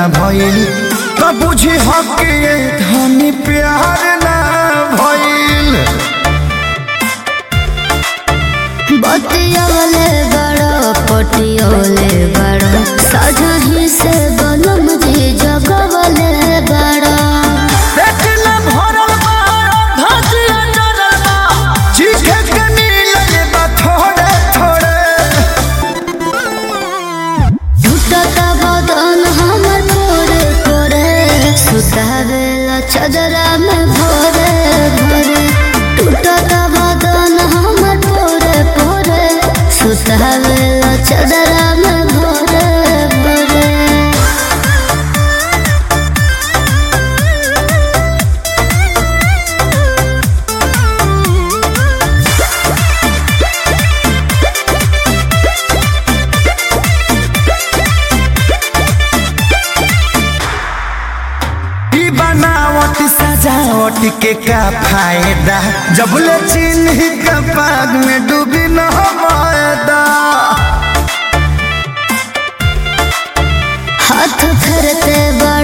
भइल तो बुझी हक ये धनी प्यार ना भइल। बतियोले बड़ो पटियोले बड़ो साझही से बनम जी जगवले बड़ो। पेटला भरल बा धतिया डरल बा चीखे के मिले बा थोड़े थोड़े। झूठता बदन हमर कोरे कोरे सुतावेला चदरा में भोरे भोरे। टूटता बदन हमर पोरे पोरे सुतावेला चदरा में भोरे भोरे। बनावट सजावट के का फायदा जब ले चिन्ह का पाग में डूबी न मायदा। हाथ फेरते बड़